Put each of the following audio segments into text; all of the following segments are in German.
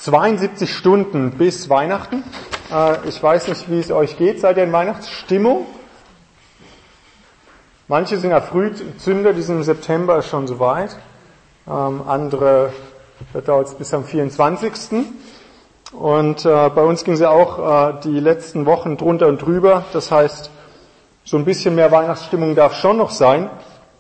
72 Stunden bis Weihnachten. Ich weiß nicht, wie es euch geht. Seid ihr in Weihnachtsstimmung? Manche sind ja Frühzünder, die sind im September schon soweit. Andere, da dauert es bis am 24. Und bei uns ging es ja auch die letzten Wochen drunter und drüber. Das heißt, so ein bisschen mehr Weihnachtsstimmung darf schon noch sein.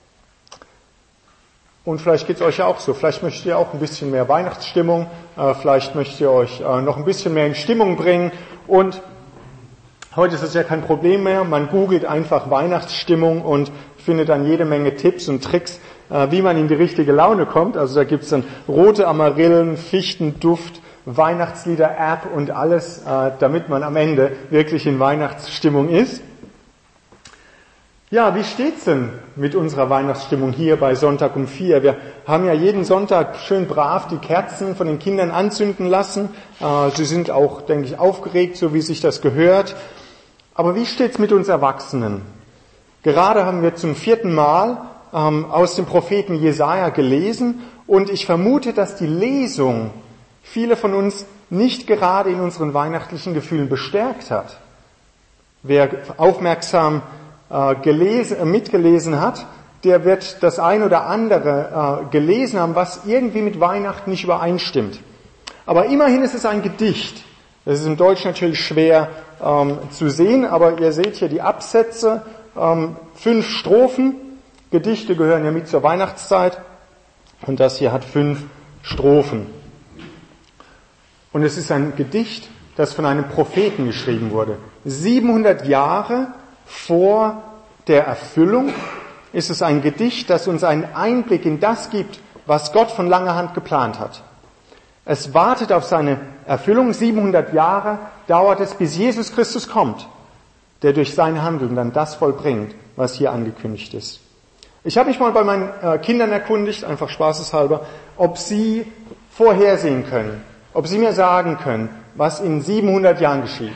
Und vielleicht geht es euch ja auch so. Vielleicht möchtet ihr auch ein bisschen mehr Weihnachtsstimmung. Vielleicht möchtet ihr euch noch ein bisschen mehr in Stimmung bringen. Und heute ist es ja kein Problem mehr. Man googelt einfach Weihnachtsstimmung und findet dann jede Menge Tipps und Tricks, wie man in die richtige Laune kommt. Also da gibt es dann rote Amaryllen, Fichtenduft, Weihnachtslieder-App und alles, damit man am Ende wirklich in Weihnachtsstimmung ist. Ja, wie steht's denn mit unserer Weihnachtsstimmung hier bei Sonntag um 4? Wir haben ja jeden Sonntag schön brav die Kerzen von den Kindern anzünden lassen. Sie sind auch, denke ich, aufgeregt, so wie sich das gehört. Aber wie steht's mit uns Erwachsenen? Gerade haben wir zum 4. Mal aus dem Propheten Jesaja gelesen und ich vermute, dass die Lesung viele von uns nicht gerade in unseren weihnachtlichen Gefühlen bestärkt hat. Wer aufmerksam mitgelesen hat, der wird das ein oder andere gelesen haben, was irgendwie mit Weihnachten nicht übereinstimmt. Aber immerhin ist es ein Gedicht. Das ist im Deutschen natürlich schwer zu sehen, aber ihr seht hier die Absätze, 5 Strophen. Gedichte gehören ja mit zur Weihnachtszeit und das hier hat 5 Strophen. Und es ist ein Gedicht, das von einem Propheten geschrieben wurde. 700 Jahre vor der Erfüllung ist es ein Gedicht, das uns einen Einblick in das gibt, was Gott von langer Hand geplant hat. Es wartet auf seine Erfüllung. 700 Jahre dauert es, bis Jesus Christus kommt, der durch sein Handeln dann das vollbringt, was hier angekündigt ist. Ich habe mich mal bei meinen Kindern erkundigt, einfach spaßeshalber, ob sie vorhersehen können, ob sie mir sagen können, was in 700 Jahren geschieht.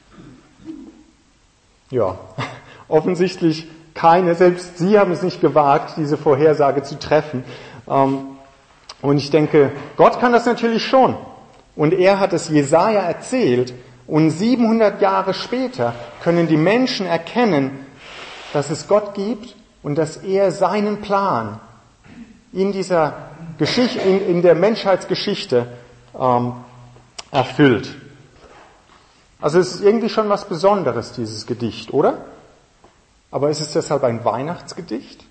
Ja, offensichtlich keine. Selbst sie haben es nicht gewagt, diese Vorhersage zu treffen. Und ich denke, Gott kann das natürlich schon. Und er hat es Jesaja erzählt. Und 700 Jahre später können die Menschen erkennen, dass es Gott gibt und dass er seinen Plan in dieser Geschichte, in der Menschheitsgeschichte erfüllt. Also es ist irgendwie schon was Besonderes, dieses Gedicht, oder? Aber ist es deshalb ein Weihnachtsgedicht?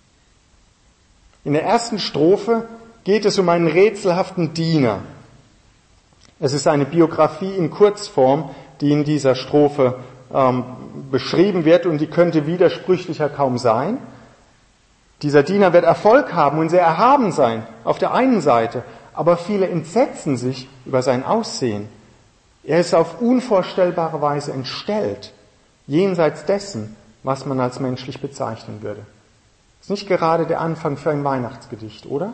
In der ersten Strophe geht es um einen rätselhaften Diener. Es ist eine Biografie in Kurzform, die in dieser Strophe beschrieben wird und die könnte widersprüchlicher kaum sein. Dieser Diener wird Erfolg haben und sehr erhaben sein, auf der einen Seite, aber viele entsetzen sich über sein Aussehen. Er ist auf unvorstellbare Weise entstellt, jenseits dessen, was man als menschlich bezeichnen würde. Ist nicht gerade der Anfang für ein Weihnachtsgedicht, oder?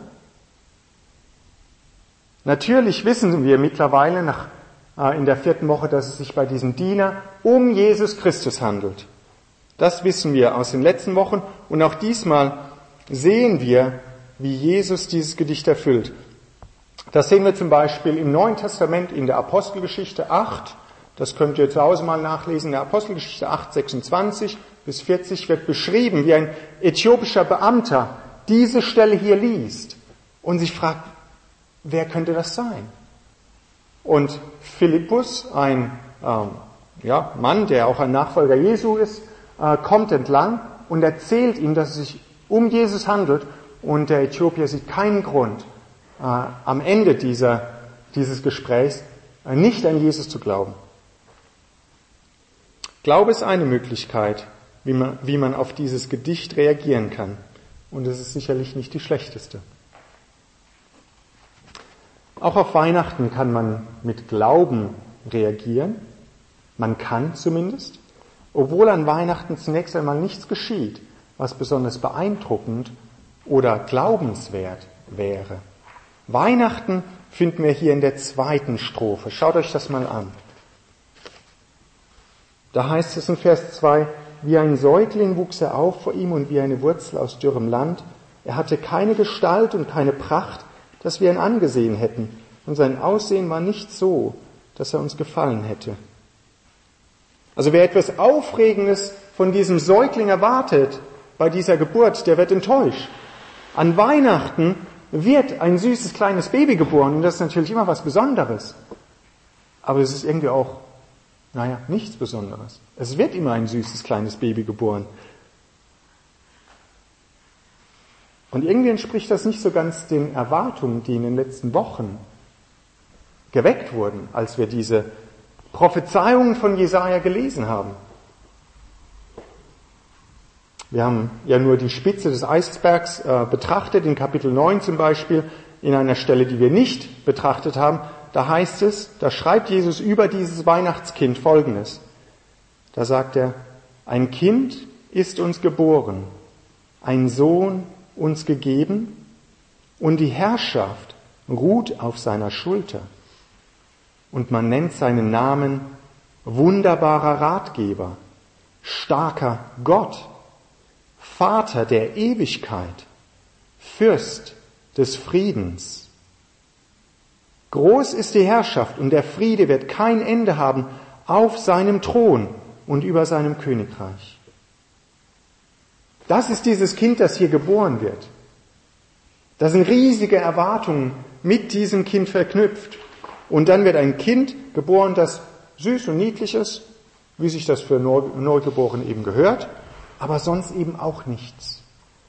Natürlich wissen wir mittlerweile in der 4. Woche, dass es sich bei diesem Diener um Jesus Christus handelt. Das wissen wir aus den letzten Wochen und auch diesmal sehen wir, wie Jesus dieses Gedicht erfüllt. Das sehen wir zum Beispiel im Neuen Testament in der Apostelgeschichte 8. Das könnt ihr zu Hause mal nachlesen. In der Apostelgeschichte 8, 26 bis 40 wird beschrieben, wie ein äthiopischer Beamter diese Stelle hier liest und sich fragt, wer könnte das sein? Und Philippus, ein Mann, der auch ein Nachfolger Jesu ist, kommt entlang und erzählt ihm, dass es sich um Jesus handelt und der Äthiopier sieht keinen Grund, am Ende dieses Gesprächs nicht an Jesus zu glauben. Glaube ist eine Möglichkeit, wie man auf dieses Gedicht reagieren kann. Und es ist sicherlich nicht die schlechteste. Auch auf Weihnachten kann man mit Glauben reagieren. Man kann zumindest, obwohl an Weihnachten zunächst einmal nichts geschieht, was besonders beeindruckend oder glaubenswert wäre. Weihnachten finden wir hier in der 2. Strophe. Schaut euch das mal an. Da heißt es in Vers 2, wie ein Säugling wuchs er auf vor ihm und wie eine Wurzel aus dürrem Land. Er hatte keine Gestalt und keine Pracht, dass wir ihn angesehen hätten. und sein Aussehen war nicht so, dass er uns gefallen hätte. Also wer etwas Aufregendes von diesem Säugling erwartet bei dieser Geburt, der wird enttäuscht. An Weihnachten wird ein süßes kleines Baby geboren und das ist natürlich immer was Besonderes. Aber es ist irgendwie auch, nichts Besonderes. Es wird immer ein süßes kleines Baby geboren. Und irgendwie entspricht das nicht so ganz den Erwartungen, die in den letzten Wochen geweckt wurden, als wir diese Prophezeiungen von Jesaja gelesen haben. Wir haben ja nur die Spitze des Eisbergs betrachtet, in Kapitel 9 zum Beispiel, in einer Stelle, die wir nicht betrachtet haben. Da heißt es, da schreibt Jesus über dieses Weihnachtskind Folgendes. Da sagt er, ein Kind ist uns geboren, ein Sohn uns gegeben und die Herrschaft ruht auf seiner Schulter. Und man nennt seinen Namen wunderbarer Ratgeber, starker Gott, Vater der Ewigkeit, Fürst des Friedens. Groß ist die Herrschaft und der Friede wird kein Ende haben auf seinem Thron und über seinem Königreich. Das ist dieses Kind, das hier geboren wird. Da sind riesige Erwartungen mit diesem Kind verknüpft. Und dann wird ein Kind geboren, das süß und niedlich ist, wie sich das für Neugeborene eben gehört, aber sonst eben auch nichts.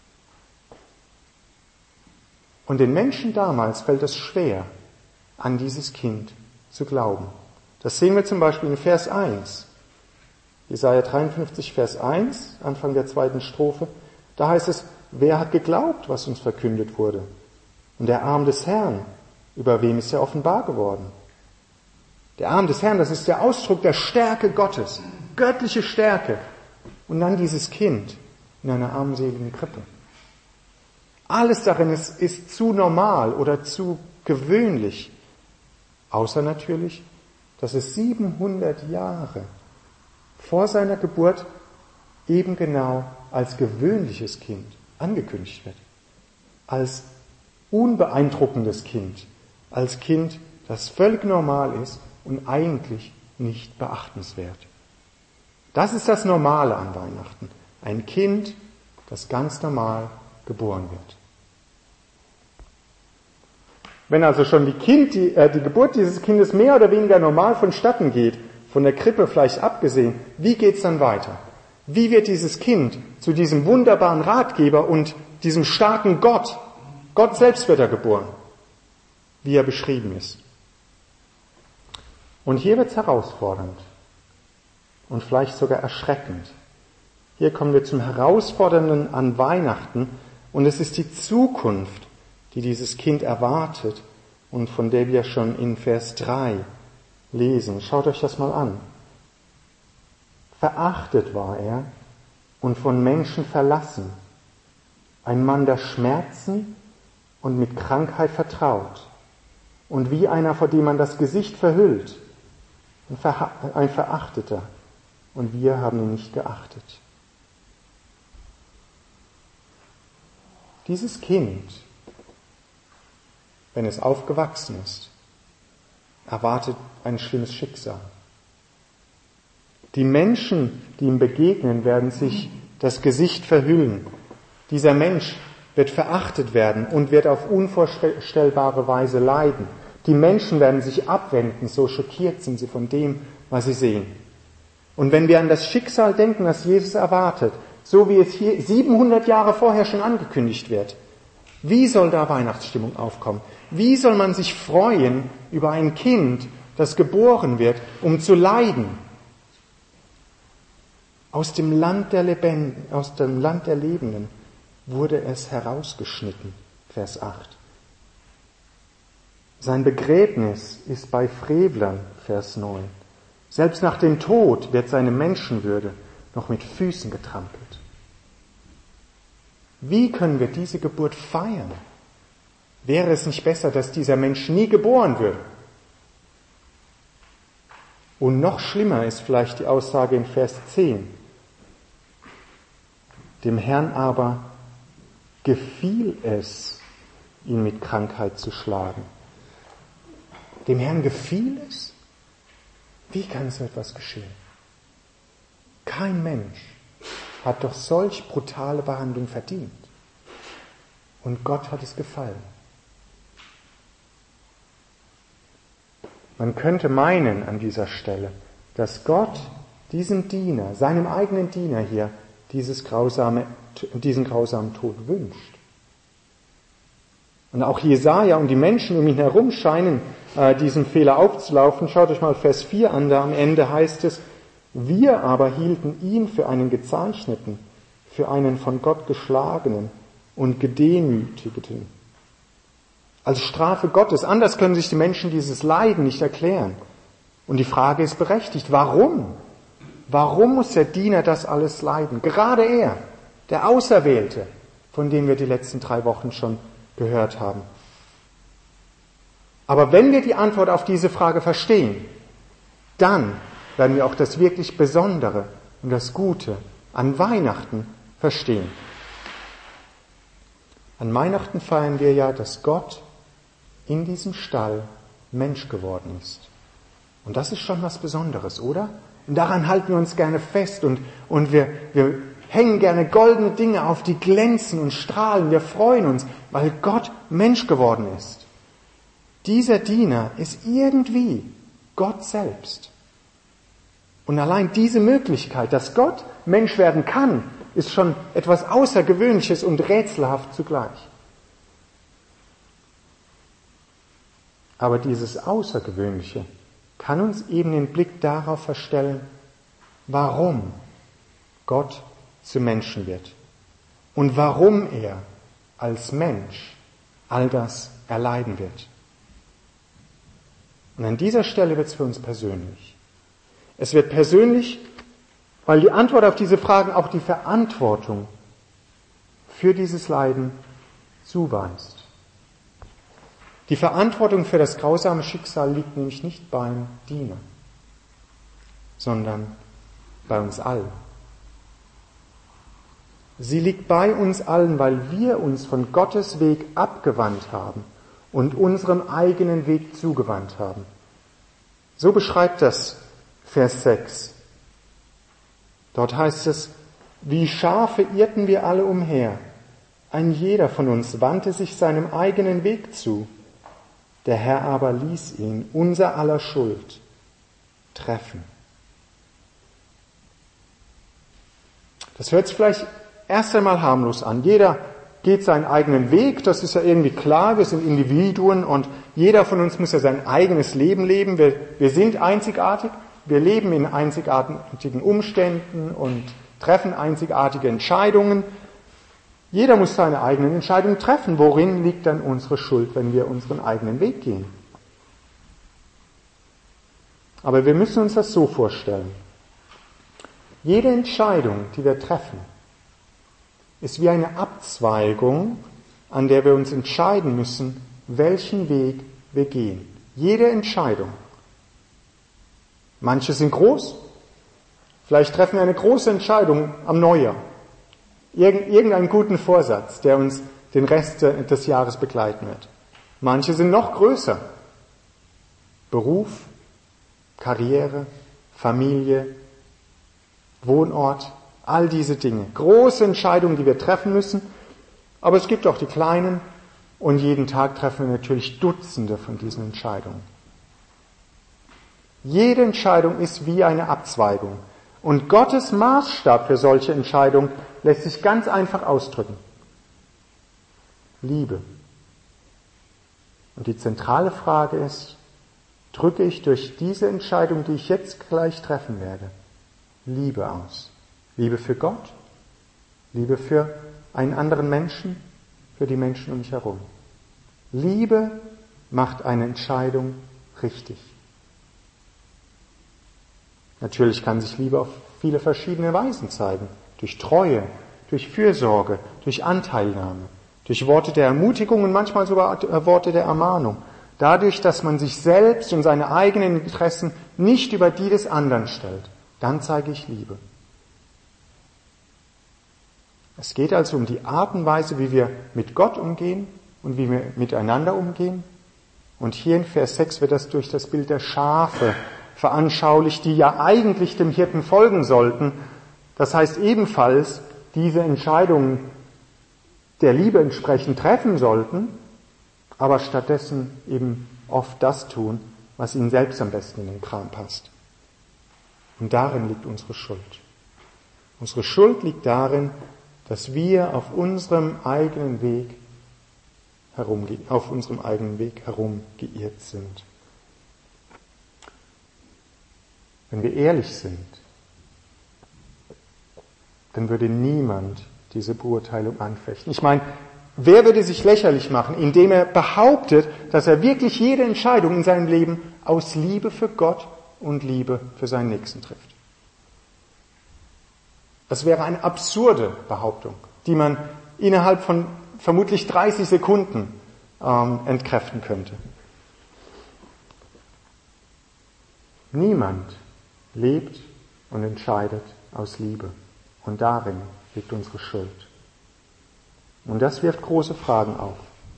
Und den Menschen damals fällt es schwer, an dieses Kind zu glauben. Das sehen wir zum Beispiel in Vers 1. Jesaja 53, Vers 1, Anfang der 2. Strophe. Da heißt es, wer hat geglaubt, was uns verkündet wurde? Und der Arm des Herrn, über wem ist er offenbar geworden? Der Arm des Herrn, das ist der Ausdruck der Stärke Gottes, göttliche Stärke. Und dann dieses Kind in einer armseligen Krippe. Alles darin ist zu normal oder zu gewöhnlich, außer natürlich, dass es 700 Jahre vor seiner Geburt eben genau als gewöhnliches Kind angekündigt wird. Als unbeeindruckendes Kind, als Kind, das völlig normal ist und eigentlich nicht beachtenswert. Das ist das Normale an Weihnachten. Ein Kind, das ganz normal geboren wird. Wenn also schon die Geburt dieses Kindes mehr oder weniger normal vonstatten geht, von der Krippe vielleicht abgesehen, wie geht's dann weiter? Wie wird dieses Kind zu diesem wunderbaren Ratgeber und diesem starken Gott? Gott selbst wird er geboren, wie er beschrieben ist. Und hier wird's herausfordernd und vielleicht sogar erschreckend. Hier kommen wir zum Herausfordernden an Weihnachten und es ist die Zukunft, die dieses Kind erwartet und von der wir schon in Vers 3 lesen. Schaut euch das mal an. Verachtet war er und von Menschen verlassen, ein Mann der Schmerzen und mit Krankheit vertraut und wie einer, vor dem man das Gesicht verhüllt, ein Verachteter, und wir haben ihn nicht geachtet. Dieses Kind, wenn es aufgewachsen ist, erwartet ein schlimmes Schicksal. Die Menschen, die ihm begegnen, werden sich das Gesicht verhüllen. Dieser Mensch wird verachtet werden und wird auf unvorstellbare Weise leiden. Die Menschen werden sich abwenden, so schockiert sind sie von dem, was sie sehen. Und wenn wir an das Schicksal denken, das Jesus erwartet, so wie es hier 700 Jahre vorher schon angekündigt wird, wie soll da Weihnachtsstimmung aufkommen? Wie soll man sich freuen über ein Kind, das geboren wird, um zu leiden? Aus dem Land der Lebenden wurde es herausgeschnitten, Vers 8. Sein Begräbnis ist bei Frevlern, Vers 9. Selbst nach dem Tod wird seine Menschenwürde noch mit Füßen getrampelt. Wie können wir diese Geburt feiern? Wäre es nicht besser, dass dieser Mensch nie geboren würde? Und noch schlimmer ist vielleicht die Aussage in Vers 10. Dem Herrn aber gefiel es, ihn mit Krankheit zu schlagen. Dem Herrn gefiel es? Wie kann so etwas geschehen? Kein Mensch hat doch solch brutale Behandlung verdient. Und Gott hat es gefallen. Man könnte meinen an dieser Stelle, dass Gott diesem Diener, seinem eigenen Diener hier, diesen grausamen Tod wünscht. Und auch Jesaja und die Menschen um ihn herum scheinen diesem Fehler aufzulaufen. Schaut euch mal Vers 4 an, da am Ende heißt es, wir aber hielten ihn für einen Gezeichneten, für einen von Gott geschlagenen und gedemütigten. Als Strafe Gottes. Anders können sich die Menschen dieses Leiden nicht erklären. Und die Frage ist berechtigt, warum? Warum muss der Diener das alles leiden? Gerade er, der Auserwählte, von dem wir die letzten 3 Wochen schon gehört haben. Aber wenn wir die Antwort auf diese Frage verstehen, dann werden wir auch das wirklich Besondere und das Gute an Weihnachten verstehen. An Weihnachten feiern wir ja, dass Gott in diesem Stall Mensch geworden ist. Und das ist schon was Besonderes, oder? Und daran halten wir uns gerne fest und wir hängen gerne goldene Dinge auf, die glänzen und strahlen. Wir freuen uns, weil Gott Mensch geworden ist. Dieser Diener ist irgendwie Gott selbst. Und allein diese Möglichkeit, dass Gott Mensch werden kann, ist schon etwas Außergewöhnliches und rätselhaft zugleich. Aber dieses Außergewöhnliche kann uns eben den Blick darauf verstellen, warum Gott zu Menschen wird und warum er als Mensch all das erleiden wird. Und an dieser Stelle wird es für uns persönlich. Es wird persönlich, weil die Antwort auf diese Fragen auch die Verantwortung für dieses Leiden zuweist. Die Verantwortung für das grausame Schicksal liegt nämlich nicht beim Diener, sondern bei uns allen. Sie liegt bei uns allen, weil wir uns von Gottes Weg abgewandt haben und unserem eigenen Weg zugewandt haben. So beschreibt das Vers 6. Dort heißt es, wie Schafe irrten wir alle umher. Ein jeder von uns wandte sich seinem eigenen Weg zu. Der Herr aber ließ ihn, unser aller Schuld, treffen. Das hört sich vielleicht erst einmal harmlos an. Jeder geht seinen eigenen Weg, das ist ja irgendwie klar, wir sind Individuen und jeder von uns muss ja sein eigenes Leben leben. Wir sind einzigartig, wir leben in einzigartigen Umständen und treffen einzigartige Entscheidungen. Jeder muss seine eigenen Entscheidungen treffen. Worin liegt dann unsere Schuld, wenn wir unseren eigenen Weg gehen? Aber wir müssen uns das so vorstellen. Jede Entscheidung, die wir treffen, ist wie eine Abzweigung, an der wir uns entscheiden müssen, welchen Weg wir gehen. Jede Entscheidung. Manche sind groß. Vielleicht treffen wir eine große Entscheidung am Neujahr. Irgendeinen guten Vorsatz, der uns den Rest des Jahres begleiten wird. Manche sind noch größer. Beruf, Karriere, Familie, Wohnort, all diese Dinge. Große Entscheidungen, die wir treffen müssen. Aber es gibt auch die kleinen und jeden Tag treffen wir natürlich Dutzende von diesen Entscheidungen. Jede Entscheidung ist wie eine Abzweigung. Und Gottes Maßstab für solche Entscheidungen lässt sich ganz einfach ausdrücken. Liebe. Und die zentrale Frage ist, drücke ich durch diese Entscheidung, die ich jetzt gleich treffen werde, Liebe aus? Liebe für Gott? Liebe für einen anderen Menschen? Für die Menschen um mich herum? Liebe macht eine Entscheidung richtig. Natürlich kann sich Liebe auf viele verschiedene Weisen zeigen. Durch Treue, durch Fürsorge, durch Anteilnahme, durch Worte der Ermutigung und manchmal sogar Worte der Ermahnung. Dadurch, dass man sich selbst und seine eigenen Interessen nicht über die des anderen stellt. Dann zeige ich Liebe. Es geht also um die Art und Weise, wie wir mit Gott umgehen und wie wir miteinander umgehen. Und hier in Vers 6 wird das durch das Bild der Schafe veranschaulicht, die ja eigentlich dem Hirten folgen sollten. Das heißt ebenfalls, diese Entscheidungen der Liebe entsprechend treffen sollten, aber stattdessen eben oft das tun, was ihnen selbst am besten in den Kram passt. Und darin liegt unsere Schuld. Unsere Schuld liegt darin, dass wir auf unserem eigenen Weg herumgeirrt sind. Wenn wir ehrlich sind, dann würde niemand diese Beurteilung anfechten. Ich meine, wer würde sich lächerlich machen, indem er behauptet, dass er wirklich jede Entscheidung in seinem Leben aus Liebe für Gott und Liebe für seinen Nächsten trifft? Das wäre eine absurde Behauptung, die man innerhalb von vermutlich 30 Sekunden entkräften könnte. Niemand lebt und entscheidet aus Liebe. Und darin liegt unsere Schuld. Und das wirft große Fragen auf.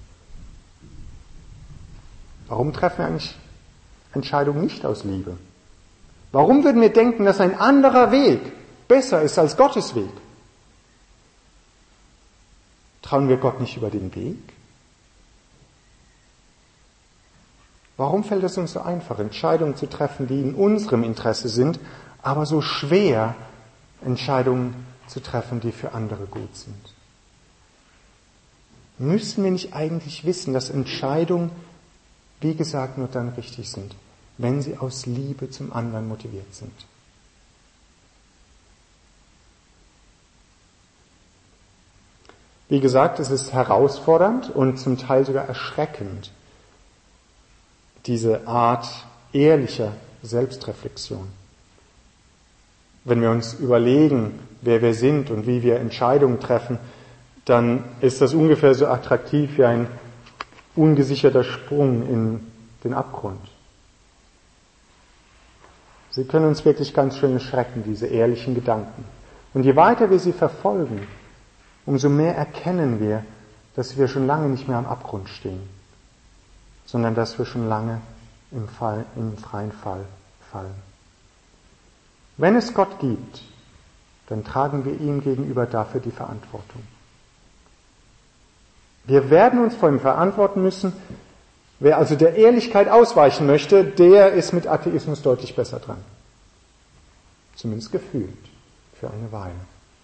Warum treffen wir eigentlich Entscheidungen nicht aus Liebe? Warum würden wir denken, dass ein anderer Weg besser ist als Gottes Weg? Trauen wir Gott nicht über den Weg? Warum fällt es uns so einfach, Entscheidungen zu treffen, die in unserem Interesse sind, aber so schwer, Entscheidungen zu treffen, die für andere gut sind? Müssen wir nicht eigentlich wissen, dass Entscheidungen, wie gesagt, nur dann richtig sind, wenn sie aus Liebe zum anderen motiviert sind? Wie gesagt, es ist herausfordernd und zum Teil sogar erschreckend, diese Art ehrlicher Selbstreflexion. Wenn wir uns überlegen, wer wir sind und wie wir Entscheidungen treffen, dann ist das ungefähr so attraktiv wie ein ungesicherter Sprung in den Abgrund. Sie können uns wirklich ganz schön erschrecken, diese ehrlichen Gedanken. Und je weiter wir sie verfolgen, umso mehr erkennen wir, dass wir schon lange nicht mehr am Abgrund stehen, sondern dass wir schon lange im freien Fall fallen. Wenn es Gott gibt, dann tragen wir ihm gegenüber dafür die Verantwortung. Wir werden uns vor ihm verantworten müssen. Wer also der Ehrlichkeit ausweichen möchte, der ist mit Atheismus deutlich besser dran. Zumindest gefühlt, für eine Weile.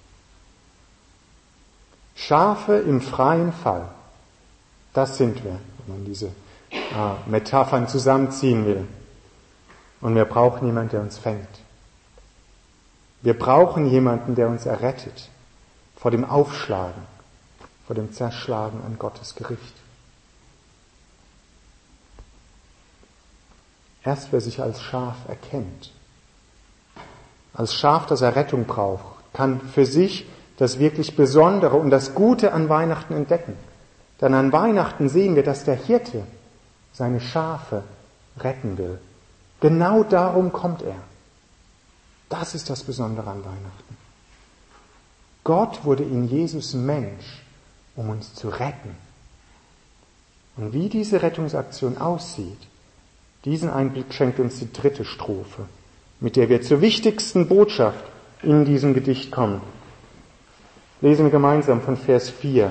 Schafe im freien Fall, das sind wir, wenn man diese Metaphern zusammenziehen will. Und wir brauchen jemanden, der uns fängt. Wir brauchen jemanden, der uns errettet vor dem Aufschlagen, vor dem Zerschlagen an Gottes Gericht. Erst wer sich als Schaf erkennt, als Schaf, das Errettung braucht, kann für sich das wirklich Besondere und das Gute an Weihnachten entdecken. Denn an Weihnachten sehen wir, dass der Hirte seine Schafe retten will. Genau darum kommt er. Das ist das Besondere an Weihnachten. Gott wurde in Jesus Mensch, um uns zu retten. Und wie diese Rettungsaktion aussieht, diesen Einblick schenkt uns die 3. Strophe, mit der wir zur wichtigsten Botschaft in diesem Gedicht kommen. Lesen wir gemeinsam von Vers 4.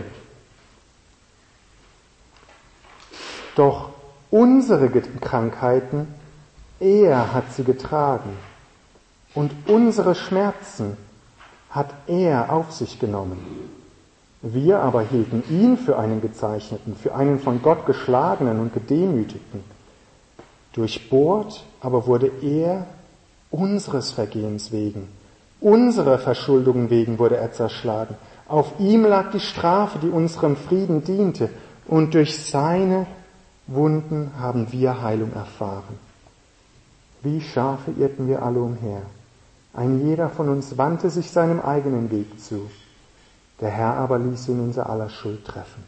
Doch unsere Krankheiten, er hat sie getragen, und unsere Schmerzen hat er auf sich genommen. Wir aber hielten ihn für einen Gezeichneten, für einen von Gott geschlagenen und gedemütigten. Durchbohrt aber wurde er unseres Vergehens wegen, unserer Verschuldungen wegen wurde er zerschlagen. Auf ihm lag die Strafe, die unserem Frieden diente, und durch seine Wunden haben wir Heilung erfahren. Wie Schafe irrten wir alle umher. Ein jeder von uns wandte sich seinem eigenen Weg zu. Der Herr aber ließ ihn unser aller Schuld treffen.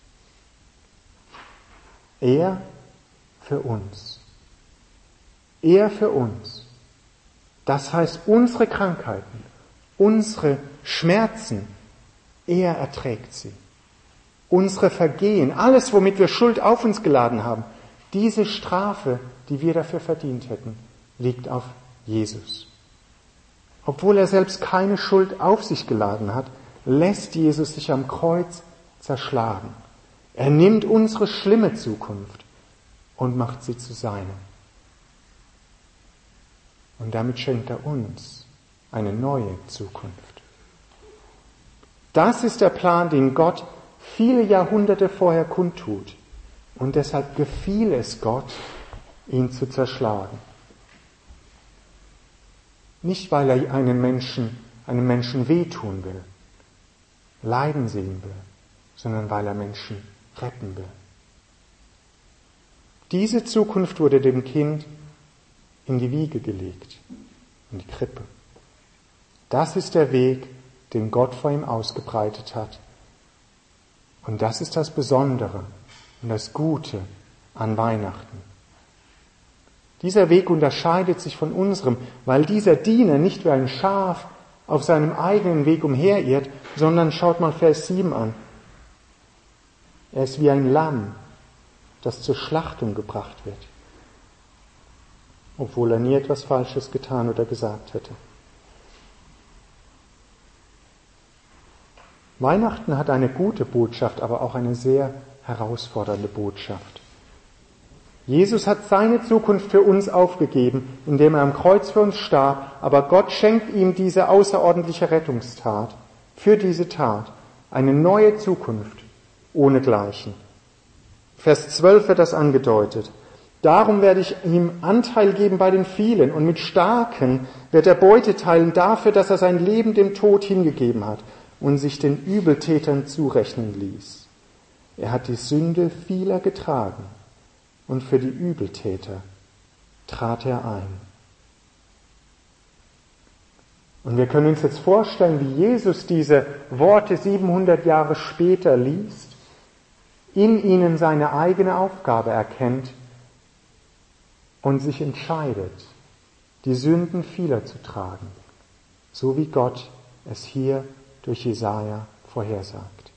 Er für uns. Er für uns. Das heißt, unsere Krankheiten, unsere Schmerzen, er erträgt sie. Unsere Vergehen, alles, womit wir Schuld auf uns geladen haben, Diese Strafe, die wir dafür verdient hätten, liegt auf Jesus. Obwohl er selbst keine Schuld auf sich geladen hat, lässt Jesus sich am Kreuz zerschlagen. Er nimmt unsere schlimme Zukunft und macht sie zu seiner. Und damit schenkt er uns eine neue Zukunft. Das ist der Plan, den Gott viele Jahrhunderte vorher kundtut. Und deshalb gefiel es Gott, ihn zu zerschlagen. Nicht, weil er einem Menschen wehtun will, Leiden sehen will, sondern weil er Menschen retten will. Diese Zukunft wurde dem Kind in die Wiege gelegt, in die Krippe. Das ist der Weg, den Gott vor ihm ausgebreitet hat. Und das ist das Besondere und das Gute an Weihnachten. Dieser Weg unterscheidet sich von unserem, weil dieser Diener nicht wie ein Schaf auf seinem eigenen Weg umherirrt, sondern schaut mal Vers 7 an. Er ist wie ein Lamm, das zur Schlachtung gebracht wird, obwohl er nie etwas Falsches getan oder gesagt hätte. Weihnachten hat eine gute Botschaft, aber auch eine sehr herausfordernde Botschaft. Jesus hat seine Zukunft für uns aufgegeben, indem er am Kreuz für uns starb, aber Gott schenkt ihm diese außerordentliche Rettungstat, für diese Tat, eine neue Zukunft ohnegleichen. Vers 12 wird das angedeutet. Darum werde ich ihm Anteil geben bei den vielen und mit Starken wird er Beute teilen dafür, dass er sein Leben dem Tod hingegeben hat und sich den Übeltätern zurechnen ließ. Er hat die Sünde vieler getragen und für die Übeltäter trat er ein. Und wir können uns jetzt vorstellen, wie Jesus diese Worte 700 Jahre später liest, in ihnen seine eigene Aufgabe erkennt und sich entscheidet, die Sünden vieler zu tragen, so wie Gott es hier durch Jesaja vorhersagt.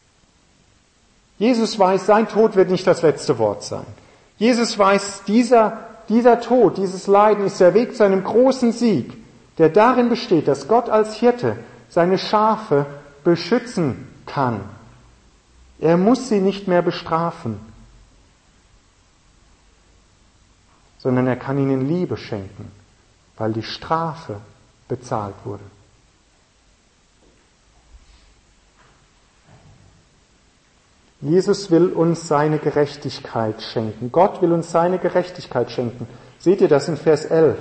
Jesus weiß, sein Tod wird nicht das letzte Wort sein. Jesus weiß, dieser Tod, dieses Leiden ist der Weg zu einem großen Sieg, der darin besteht, dass Gott als Hirte seine Schafe beschützen kann. Er muss sie nicht mehr bestrafen, sondern er kann ihnen Liebe schenken, weil die Strafe bezahlt wurde. Jesus will uns seine Gerechtigkeit schenken. Gott will uns seine Gerechtigkeit schenken. Seht ihr das in Vers 11?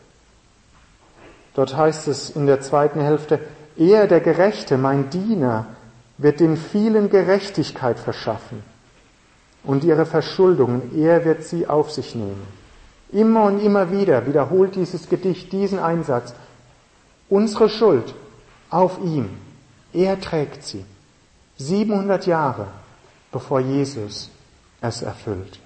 Dort heißt es in der zweiten Hälfte, er, der Gerechte, mein Diener, wird den vielen Gerechtigkeit verschaffen und ihre Verschuldungen, er wird sie auf sich nehmen. Immer und immer wieder wiederholt dieses Gedicht diesen Einsatz. Unsere Schuld auf ihm. Er trägt sie. 700 Jahre bevor Jesus es erfüllt.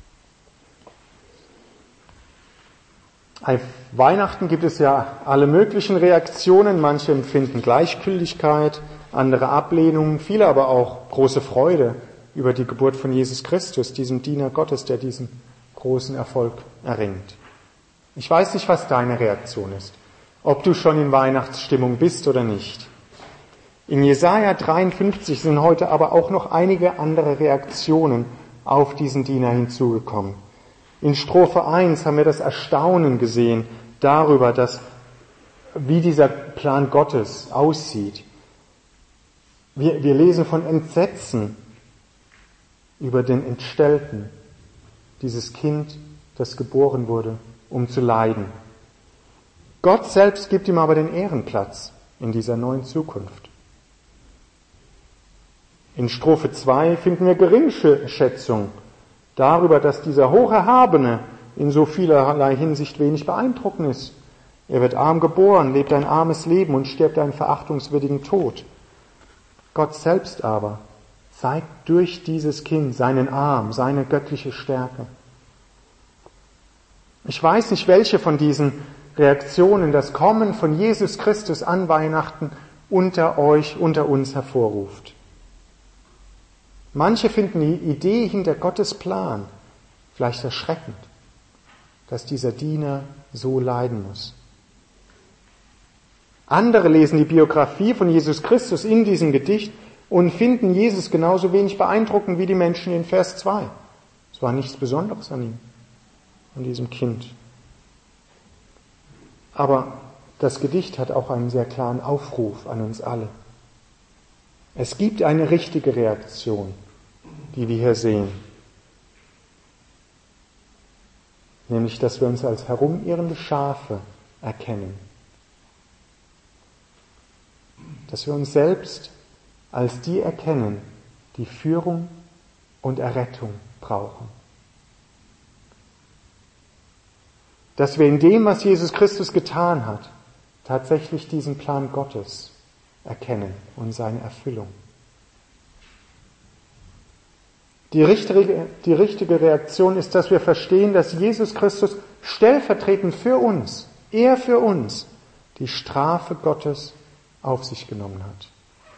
Auf Weihnachten gibt es ja alle möglichen Reaktionen. Manche empfinden Gleichgültigkeit, andere Ablehnung, viele aber auch große Freude über die Geburt von Jesus Christus, diesem Diener Gottes, der diesen großen Erfolg erringt. Ich weiß nicht, was deine Reaktion ist, ob du schon in Weihnachtsstimmung bist oder nicht. In Jesaja 53 sind heute aber auch noch einige andere Reaktionen auf diesen Diener hinzugekommen. In Strophe 1 haben wir das Erstaunen gesehen darüber, wie dieser Plan Gottes aussieht. Wir lesen von Entsetzen über den Entstellten, dieses Kind, das geboren wurde, um zu leiden. Gott selbst gibt ihm aber den Ehrenplatz in dieser neuen Zukunft. In Strophe 2 finden wir Geringschätzung darüber, dass dieser Hocherhabene in so vielerlei Hinsicht wenig beeindruckend ist. Er wird arm geboren, lebt ein armes Leben und stirbt einen verachtungswürdigen Tod. Gott selbst aber zeigt durch dieses Kind seinen Arm, seine göttliche Stärke. Ich weiß nicht, welche von diesen Reaktionen das Kommen von Jesus Christus an Weihnachten unter uns hervorruft. Manche finden die Idee hinter Gottes Plan vielleicht erschreckend, dass dieser Diener so leiden muss. Andere lesen die Biografie von Jesus Christus in diesem Gedicht und finden Jesus genauso wenig beeindruckend wie die Menschen in Vers 2. Es war nichts Besonderes an ihm, an diesem Kind. Aber das Gedicht hat auch einen sehr klaren Aufruf an uns alle. Es gibt eine richtige Reaktion, die wir hier sehen. Nämlich, dass wir uns als herumirrende Schafe erkennen. Dass wir uns selbst als die erkennen, die Führung und Errettung brauchen. Dass wir in dem, was Jesus Christus getan hat, tatsächlich diesen Plan Gottes erkennen und seine Erfüllung. Die richtige Reaktion ist, dass wir verstehen, dass Jesus Christus stellvertretend für uns, er für uns, die Strafe Gottes auf sich genommen hat.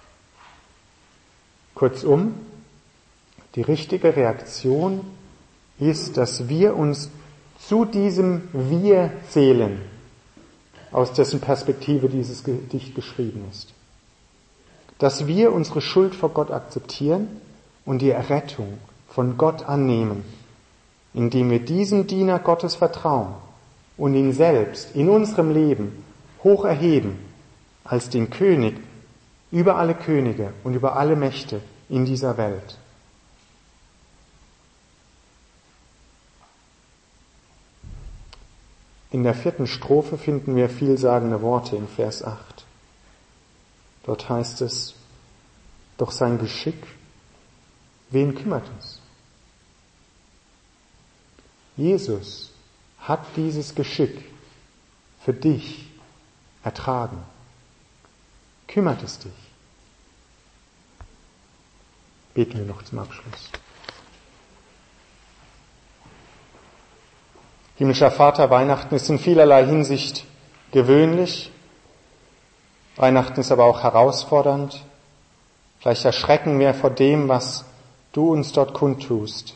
Kurzum, die richtige Reaktion ist, dass wir uns zu diesem Wir zählen, aus dessen Perspektive dieses Gedicht geschrieben ist. Dass wir unsere Schuld vor Gott akzeptieren und die Errettung von Gott annehmen, indem wir diesem Diener Gottes vertrauen und ihn selbst in unserem Leben hoch erheben als den König über alle Könige und über alle Mächte in dieser Welt. In der 4. Strophe finden wir vielsagende Worte in Vers 8. Dort heißt es, doch sein Geschick, wen kümmert es? Jesus hat dieses Geschick für dich ertragen. Kümmert es dich? Beten wir noch zum Abschluss. Himmlischer Vater, Weihnachten ist in vielerlei Hinsicht gewöhnlich. Weihnachten ist aber auch herausfordernd. Vielleicht erschrecken wir vor dem, was du uns dort kundtust.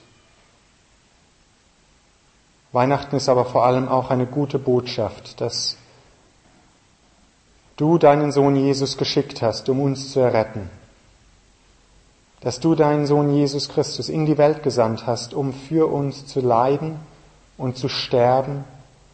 Weihnachten ist aber vor allem auch eine gute Botschaft, dass du deinen Sohn Jesus geschickt hast, um uns zu erretten. Dass du deinen Sohn Jesus Christus in die Welt gesandt hast, um für uns zu leiden und zu sterben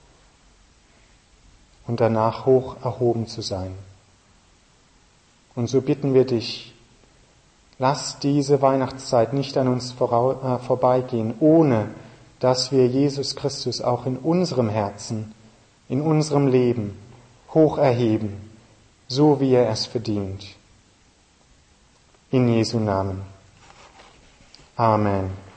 und danach hoch erhoben zu sein. Und so bitten wir dich, lass diese Weihnachtszeit nicht an uns vorbeigehen, ohne dass wir Jesus Christus auch in unserem Herzen, in unserem Leben hoch erheben, so wie er es verdient. In Jesu Namen. Amen.